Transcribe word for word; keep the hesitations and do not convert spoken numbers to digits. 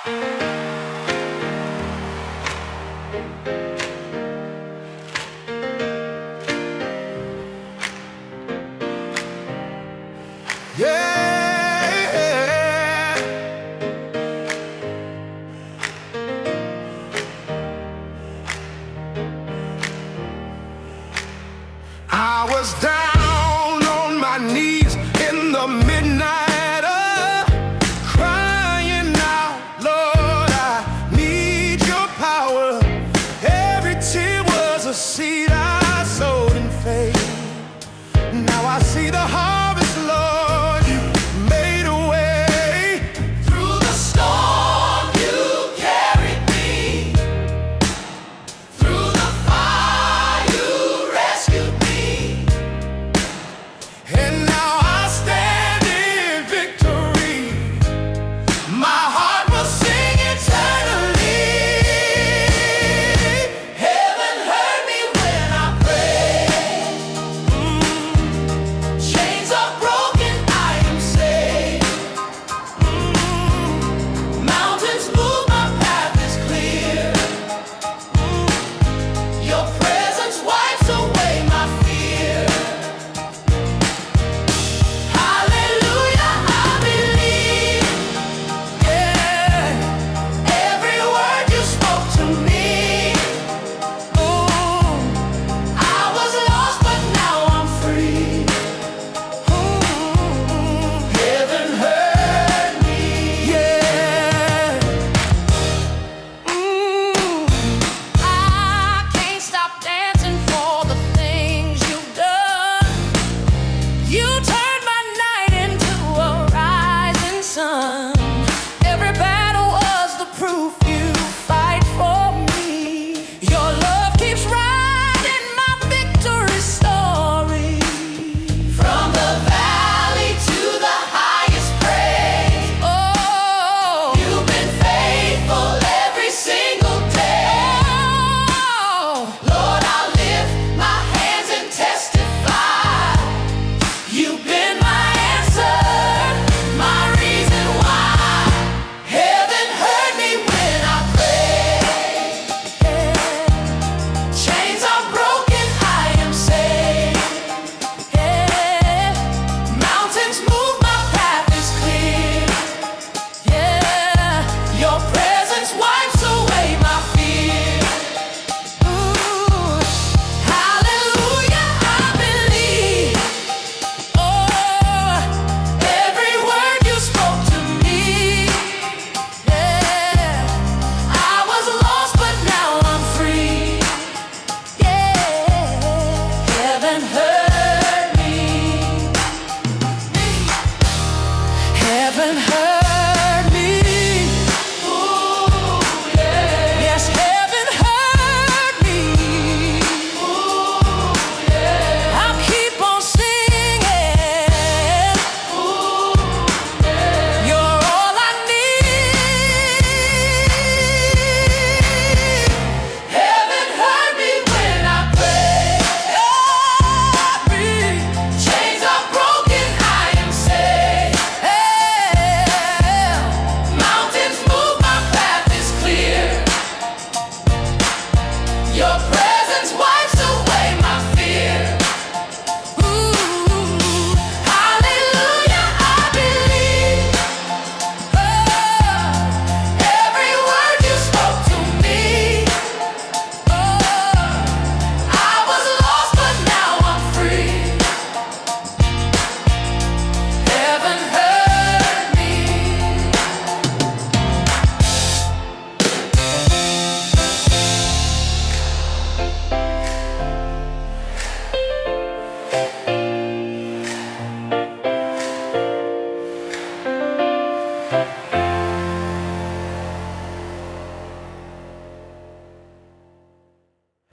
Yeah, I was down on my knees in the midnight hour, crying out, Lord, I need your power. Every tear was a seed I sowed in faith. Now I see the harvest, Lord, you made a way. Through the storm you carried me, through the fire you rescued me, and now I stand in victory. My heart will sing eternally. Heaven heard me when I prayed. Mm. Chains are broken, I am saved. Mm. Mountains move, my path is clear. Mm. Your presence wipes away my fear. Hallelujah, I believe. Yeah, every word you spoke to me. Ooh, I was lost, but now I'm free. Ooh, heaven heard me. Yeah. Ooh, I can't stop dancing for the things you've done. You turned my night into a rising sun. Every battle was the proof you fight for me. Your love keeps writing my victory story. From the valley to the highest praise. Oh, you've been faithful every single day. Oh, Lord, I'll lift my hands and testify. You've been my answer, my reason why. Heaven heard me when I prayed. Chains are broken, I am saved. Yeah, mountains move, my path is clear. Yeah, your presence wipes away my fear. Ooh, hallelujah, I believe. Oh, every word you spoke to me. Yeah, I was lost, but now I'm free. Yeah, heaven heard me. Heaven heard